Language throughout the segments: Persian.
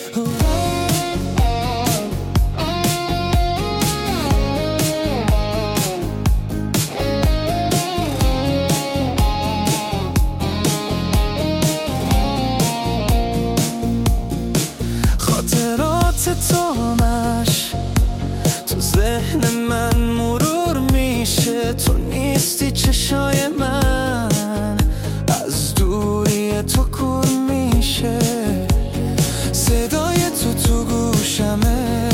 خاطرات تو همش تو ذهن من مرور میشه، تو نیستی چشای من از دوری تو کور میشه، صدای تو گوشمه،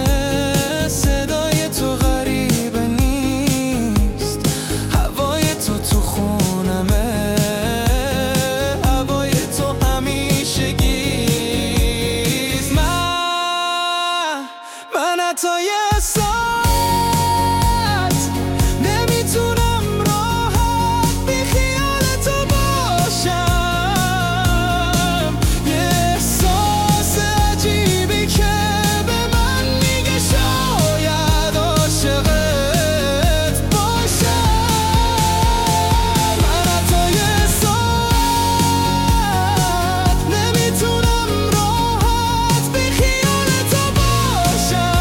صدای تو غریبه نیست، هوای تو خونمه، هوای تو همیشه گیز. من حتی یه ساعت نمیتونم راحت بی خیال تو باشم، یه احساس عجیبی که به من میگه شاید عاشقت باشم. من حتی یه ساعت نمیتونم راحت بی خیال تو باشم،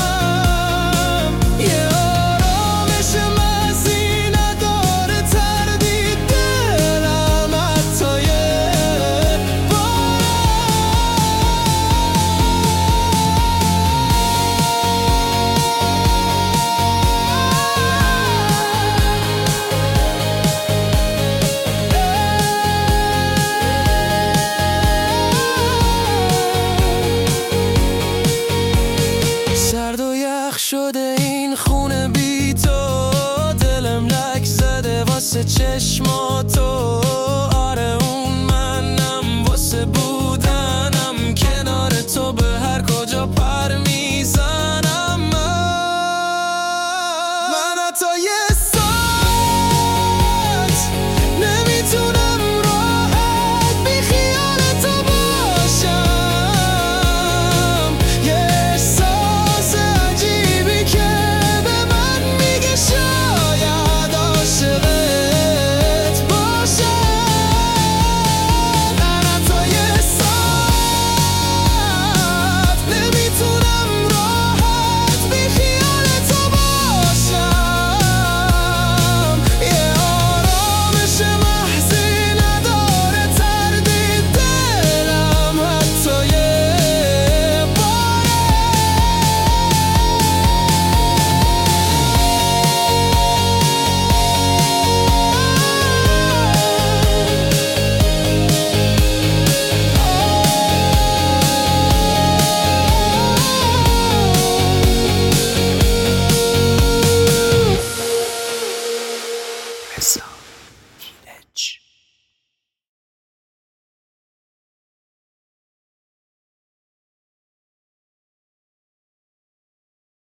یه آرامش مزی نداره تردید دلم حتی یه سرد و یخ شده این خونه بی تو، دلم لک زده واسه چشماتو، آره اون منم واسه بودنم کنار تو به هر کجا پر میزنم. من حتی یه ساعت نمیتونم راحت بی خیال تو باشم، یه احساس عجیبی که به من میگه شاید عاشقت باشم. من حتی یه ساعت نمیتونم راحت بی خیال تو باشم، یه آرامش محضی نداره تردید دلم حتی یه بار.